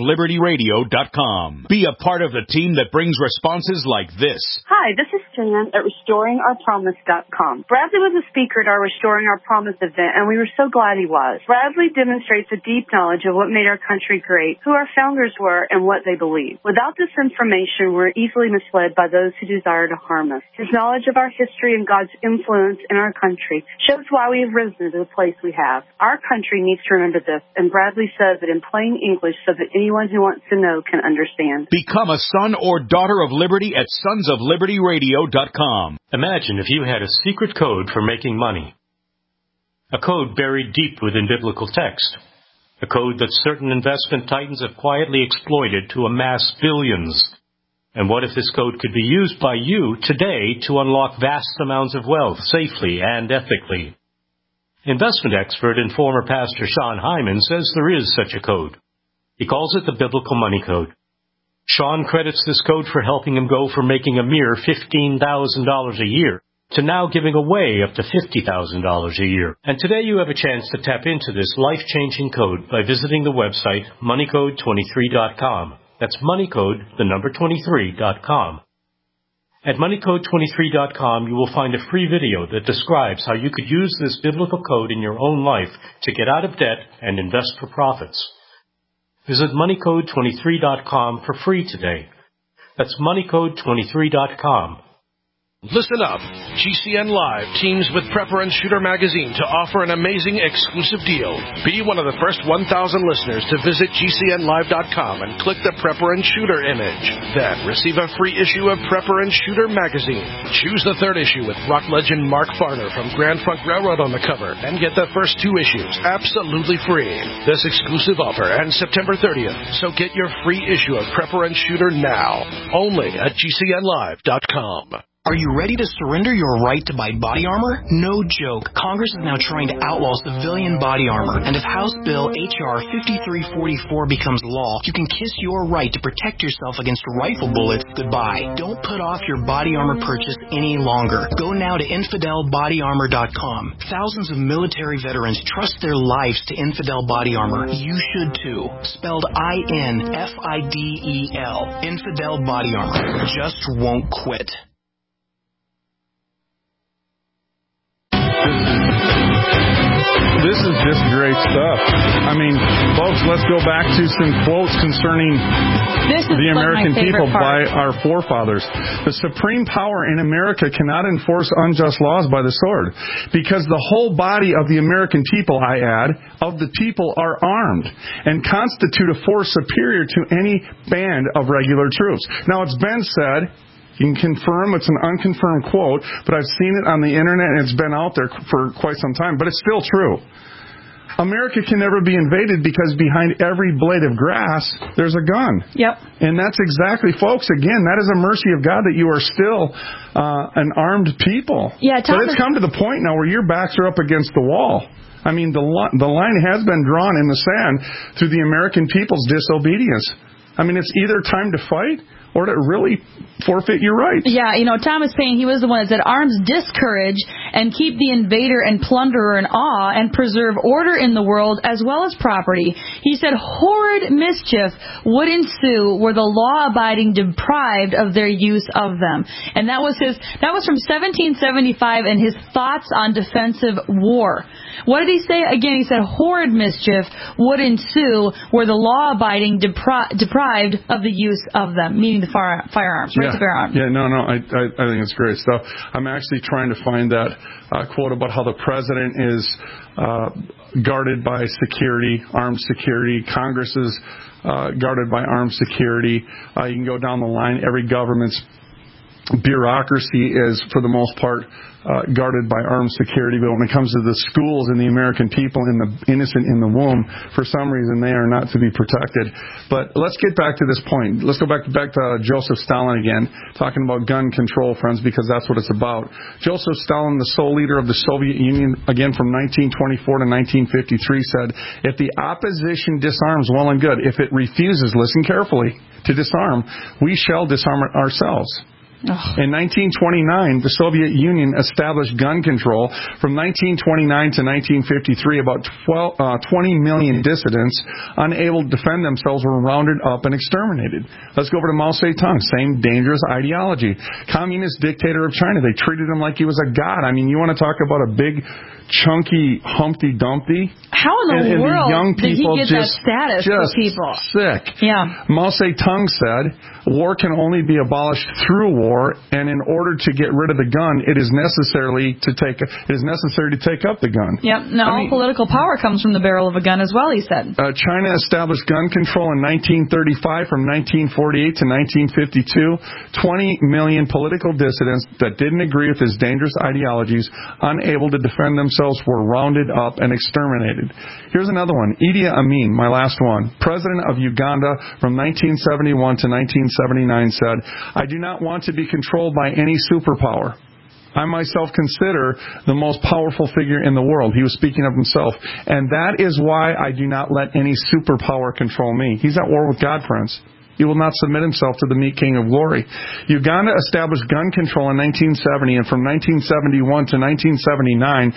sonsoflibertyradio.com. Be a part of the team that brings responses like this. Hi, this is Jan at RestoringOurPromise.com. Bradley was a speaker at our Restoring Our Promise event, and we were so glad he was. Bradley demonstrates a deep knowledge of what made our country great, who our founders were, and what they believed. Without this information, we're easily misled by those who desire to harm us. His knowledge of our history and God's influence in our country shows why we have risen to the place we have. Our country needs to remember this, and Bradley says it in plain English so that anyone who wants to know can understand. Become a son or daughter of liberty at sonsoflibertyradio.com. Imagine if you had a secret code for making money. A code buried deep within biblical text. A code that certain investment titans have quietly exploited to amass billions. And what if this code could be used by you today to unlock vast amounts of wealth safely and ethically? Investment expert and former pastor Sean Hyman says there is such a code. He calls it the Biblical Money Code. Sean credits this code for helping him go from making a mere $15,000 a year to now giving away up to $50,000 a year. And today you have a chance to tap into this life-changing code by visiting the website moneycode23.com. That's moneycode, the number 23.com. At moneycode23.com, you will find a free video that describes how you could use this biblical code in your own life to get out of debt and invest for profits. Visit moneycode23.com for free today. That's moneycode23.com. Listen up. GCN Live teams with Prepper and Shooter magazine to offer an amazing exclusive deal. Be one of the first 1,000 listeners to visit GCNLive.com and click the Prepper and Shooter image. Then receive a free issue of Prepper and Shooter magazine. Choose the third issue with rock legend Mark Farner from Grand Funk Railroad on the cover and get the first two issues absolutely free. This exclusive offer ends September 30th, so get your free issue of Prepper and Shooter now. Only at GCNLive.com. Are you ready to surrender your right to buy body armor? No joke. Congress is now trying to outlaw civilian body armor. And if House Bill H.R. 5344 becomes law, you can kiss your right to protect yourself against rifle bullets goodbye. Don't put off your body armor purchase any longer. Go now to InfidelBodyArmor.com. Thousands of military veterans trust their lives to Infidel Body Armor. You should too. Spelled INFIDEL. Infidel Body Armor. Just won't quit. This is just great stuff. I mean, folks, let's go back to some quotes concerning the American people by our forefathers. The supreme power in America cannot enforce unjust laws by the sword, because the whole body of the American people, I add, of the people are armed and constitute a force superior to any band of regular troops. Now, it's been said, you can confirm it's an unconfirmed quote, but I've seen it on the internet and it's been out there for quite some time, but it's still true. America can never be invaded because behind every blade of grass, there's a gun. Yep. And that's exactly, folks, again, that is a mercy of God that you are still an armed people. Yeah, but it's come to the point now where your backs are up against the wall. I mean, the line has been drawn in the sand through the American people's disobedience. I mean, it's either time to fight or to really forfeit your rights. Yeah, Thomas Paine, he was the one that said, arms discourage and keep the invader and plunderer in awe and preserve order in the world as well as property. He said horrid mischief would ensue were the law-abiding deprived of their use of them. And that was from 1775 and his thoughts on defensive war. What did he say? Again, he said horrid mischief would ensue were the law-abiding deprived of the use of them, meaning the firearms, right to bear arms. Yeah, no, I think it's great stuff. I'm actually trying to find that quote about how the president is guarded by security, armed security. Congress is guarded by armed security. You can go down the line. Every government's bureaucracy is, for the most part, guarded by armed security, but when it comes to the schools and the American people and the innocent in the womb, for some reason they are not to be protected. But let's get back to this point. Let's go back to Joseph Stalin again, talking about gun control, friends, because that's what it's about. Joseph Stalin, the sole leader of the Soviet Union, again from 1924 to 1953, said, if the opposition disarms, well and good. If it refuses, listen carefully, to disarm, we shall disarm it ourselves. In 1929, the Soviet Union established gun control. From 1929 to 1953, about 20 million dissidents, unable to defend themselves, were rounded up and exterminated. Let's go over to Mao Zedong, same dangerous ideology. Communist dictator of China, they treated him like he was a god. I mean, you want to talk about a big, chunky Humpty Dumpty? How in the world the young people did he get that status for people? Sick. Yeah. Mao Zedong said, war can only be abolished through war, and in order to get rid of the gun, it is necessary to take up the gun. Yep. Now, all political power comes from the barrel of a gun as well, he said. China established gun control in 1935. From 1948 to 1952, 20 million political dissidents that didn't agree with his dangerous ideologies, unable to defend themselves, were rounded up and exterminated. Here's another one. Idi Amin, my last one, president of Uganda from 1971 to 1979, said, I do not want to be controlled by any superpower. I myself consider the most powerful figure in the world. He was speaking of himself. And that is why I do not let any superpower control me. He's at war with God, friends. He will not submit himself to the meek King of glory. Uganda established gun control in 1970, and from 1971 to 1979,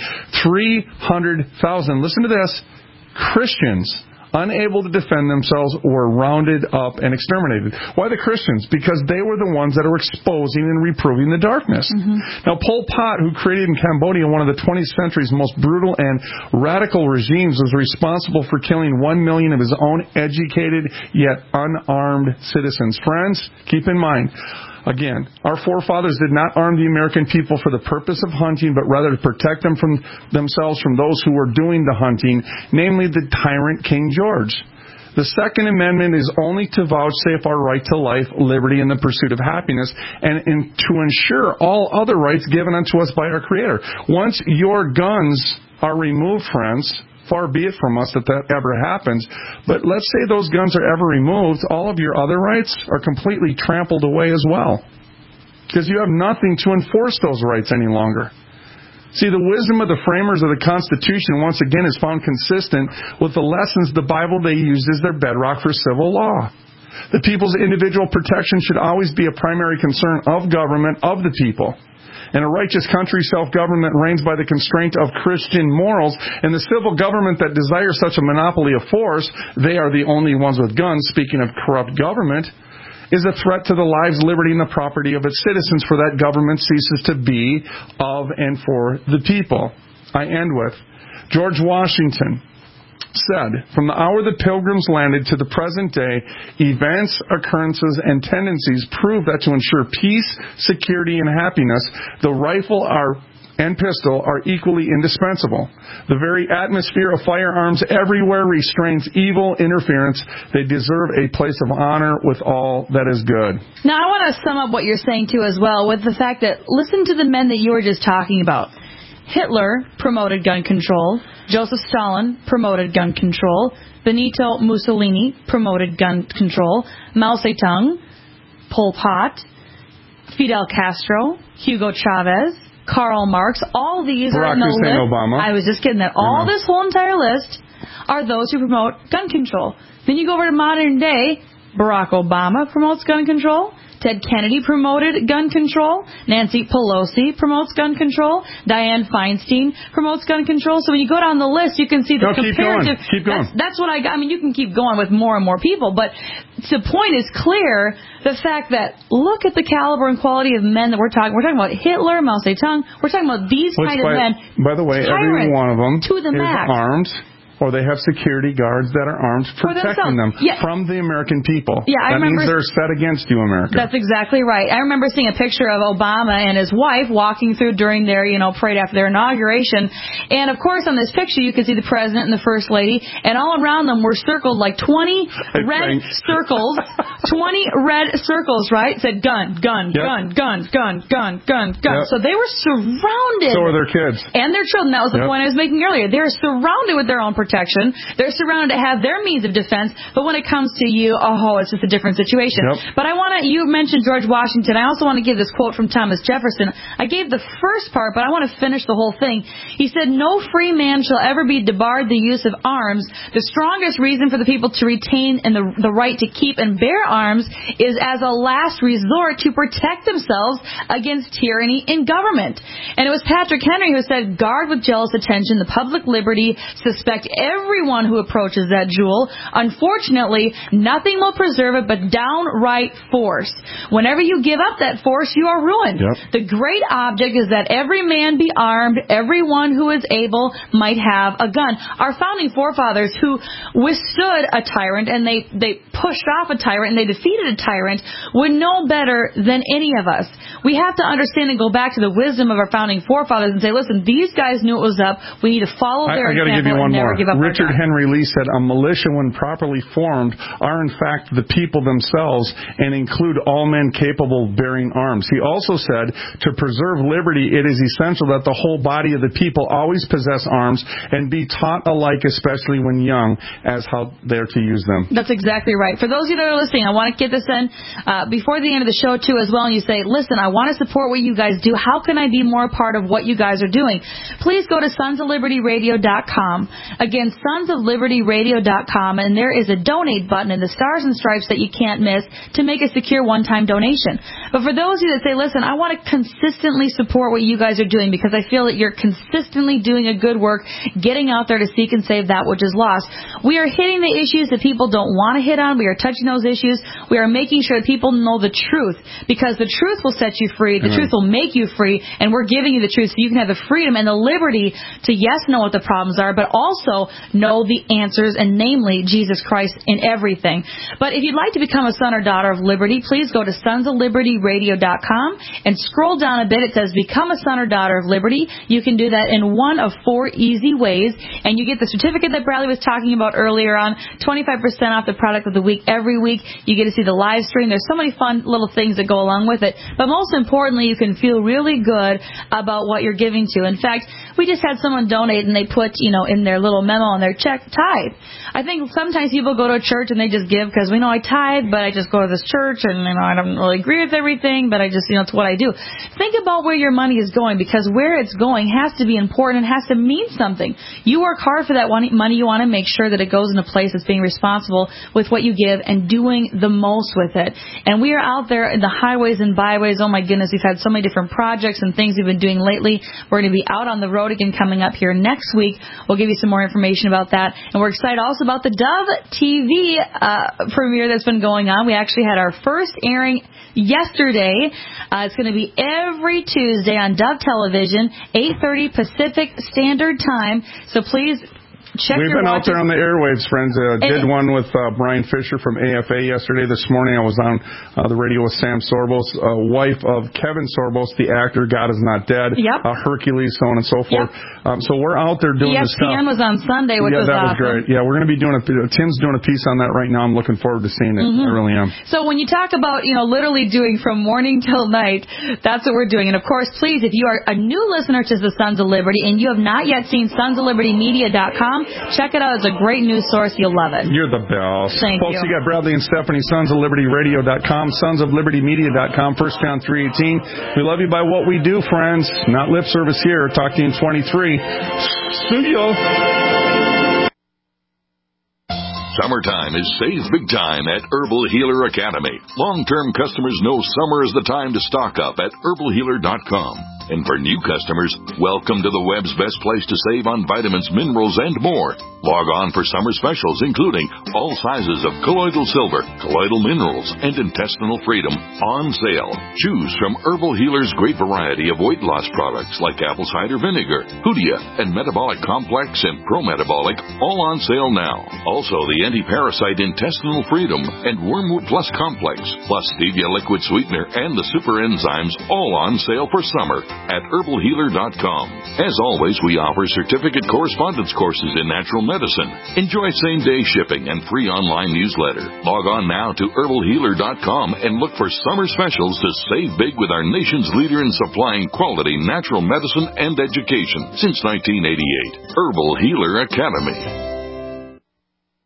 300,000, listen to this, Christians unable to defend themselves were rounded up and exterminated. Why the Christians? Because they were the ones that are exposing and reproving the darkness. Mm-hmm. Now, Pol Pot, who created in Cambodia one of the 20th century's most brutal and radical regimes, was responsible for killing 1 million of his own educated yet unarmed citizens. Friends, keep in mind, again, our forefathers did not arm the American people for the purpose of hunting, but rather to protect them from themselves from those who were doing the hunting, namely the tyrant King George. The Second Amendment is only to vouchsafe our right to life, liberty, and the pursuit of happiness, and to ensure all other rights given unto us by our Creator. Once your guns are removed, friends, far be it from us that ever happens, but let's say those guns are ever removed, all of your other rights are completely trampled away as well. Because you have nothing to enforce those rights any longer. See, the wisdom of the framers of the Constitution, once again, is found consistent with the lessons the Bible they used as their bedrock for civil law. The people's individual protection should always be a primary concern of government, of the people. In a righteous country, self-government reigns by the constraint of Christian morals, and the civil government that desires such a monopoly of force, they are the only ones with guns, speaking of corrupt government, is a threat to the lives, liberty, and the property of its citizens, for that government ceases to be of and for the people. I end with George Washington said, from the hour the Pilgrims landed to the present day, events, occurrences, and tendencies prove that to ensure peace, security, and happiness, the rifle and pistol are equally indispensable. The very atmosphere of firearms everywhere restrains evil interference. They deserve a place of honor with all that is good. Now, I want to sum up what you're saying, too, as well, with the fact that listen to the men that you were just talking about. Hitler promoted gun control. Joseph Stalin promoted gun control. Benito Mussolini promoted gun control. Mao Zedong, Pol Pot, Fidel Castro, Hugo Chavez, Karl Marx, all these are in the list. Obama. I was just kidding that. All this whole entire list are those who promote gun control. Then you go over to modern day, Barack Obama promotes gun control. Ted Kennedy promoted gun control. Nancy Pelosi promotes gun control. Dianne Feinstein promotes gun control. So when you go down the list, you can see the comparative. Keep going. That's what I mean, you can keep going with more and more people, but the point is clear. The fact that look at the caliber and quality of men that we're talking. We're talking about Hitler, Mao Zedong. We're talking about these kind of men. By the way, every one of them to the is max. armed. Or they have security guards that are armed protecting them from the American people. Yeah, that means they're set against you, America. That's exactly right. I remember seeing a picture of Obama and his wife walking through during their, parade after their inauguration. And, of course, on this picture, you could see the president and the first lady. And all around them were circled like 20 red circles. 20 red circles, right? Said gun, gun, gun, gun, gun, gun, gun, gun. So they were surrounded. So were their kids. And their children. That was the point I was making earlier. They're surrounded with their own protection. They're surrounded to have their means of defense, but when it comes to you, it's just a different situation. But you mentioned George Washington. I also want to give this quote from Thomas Jefferson. I gave the first part, but I want to finish the whole thing. He said, "No free man shall ever be debarred the use of arms. The strongest reason for the people to retain and the right to keep and bear arms is as a last resort to protect themselves against tyranny in government." And it was Patrick Henry who said, "Guard with jealous attention the public liberty, suspect everyone who approaches that jewel. Unfortunately, nothing will preserve it but downright force. Whenever you give up that force, you are ruined. The great object is that every man be armed, everyone who is able might have a gun." Our founding forefathers who withstood a tyrant and they pushed off a tyrant and they defeated a tyrant would know better than any of us. We have to understand and go back to the wisdom of our founding forefathers and say, listen, these guys knew it was up. We need to follow their example and never give up. Richard Henry Lee said, "A militia, when properly formed, are in fact the people themselves and include all men capable of bearing arms." He also said, "To preserve liberty, it is essential that the whole body of the people always possess arms and be taught alike, especially when young, as how they're to use them." That's exactly right. For those of you that are listening, I want to get this in before the end of the show, too, as well. And you say, listen, I want to support what you guys do. How can I be more a part of what you guys are doing? Please go to sonsoflibertyradio.com. Again, sonsoflibertyradio.com, and there is a donate button in the stars and stripes that you can't miss to make a secure one-time donation. But for those of you that say, listen, I want to consistently support what you guys are doing because I feel that you're consistently doing a good work, getting out there to seek and save that which is lost. We are hitting the issues that people don't want to hit on. We are touching those issues. We are making sure that people know the truth because the truth will set you free. The truth will make you free, and we're giving you the truth so you can have the freedom and the liberty to, yes, know what the problems are, but also know the answers, and namely Jesus Christ in everything. But if you'd like to become a son or daughter of liberty, please go to sonsoflibertyradio.com and scroll down a bit. It says become a son or daughter of liberty. You can do that in one of 4 easy ways, and you get the certificate that Bradley was talking about earlier on, 25% off the product of the week every week. You get to see the live stream. There's so many fun little things that go along with it. But most importantly, you can feel really good about what you're giving to. In fact, we just had someone donate, and they put, in their little memo on their check, tithe. I think sometimes people go to a church and they just give because I tithe, but I just go to this church and, I don't really agree with everything, but I just, it's what I do. Think about where your money is going because where it's going has to be important and has to mean something. You work hard for that money. You want to make sure that it goes in a place that's being responsible with what you give and doing the most with it. And we are out there in the highways and byways. Oh my goodness, we've had so many different projects and things we've been doing lately. We're going to be out on the road again coming up here next week. We'll give you some more information about that. And we're excited also about the Dove TV premiere that's been going on. We actually had our first airing yesterday. It's going to be every Tuesday on Dove Television, 8:30 Pacific Standard Time. So please We've been out there on the airwaves, friends. Did one with Brian Fisher from AFA yesterday. This morning I was on the radio with Sam Sorbos, wife of Kevin Sorbos, the actor, God Is Not Dead, Hercules, so on and so forth. So we're out there doing this stuff. ESPN was on Sunday, which was that awesome. Was great. Yeah, we're going to be doing Tim's doing a piece on that right now. I'm looking forward to seeing it. I really am. So when you talk about, literally doing from morning till night, that's what we're doing. And of course, please, if you are a new listener to the Sons of Liberty and you have not yet seen sonsoflibertymedia.com, check it out. It's a great news source. You'll love it. You're the best. Thank Folks, you. You got Bradley and Stephanie, sonsoflibertyradio.com, sonsoflibertymedia.com, 1 John 3:18. We love you by what we do, friends. Not lip service here. Talk to you in 23. See ya. Summertime is save big time at Herbal Healer Academy. Long-term customers know summer is the time to stock up at herbalhealer.com. And for new customers, welcome to the web's best place to save on vitamins, minerals, and more. Log on for summer specials, including all sizes of colloidal silver, colloidal minerals, and intestinal freedom on sale. Choose from Herbal Healer's great variety of weight loss products like apple cider vinegar, Hoodia, and Metabolic Complex and Pro-Metabolic, all on sale now. Also, the anti-parasite intestinal freedom and Wormwood Plus Complex, plus stevia liquid sweetener and the super enzymes, all on sale for summer at herbalhealer.com. As always, we offer certificate correspondence courses in natural medicine. Enjoy same-day shipping and free online newsletter. Log on now to herbalhealer.com and look for summer specials to save big with our nation's leader in supplying quality natural medicine and education since 1988. Herbal Healer Academy.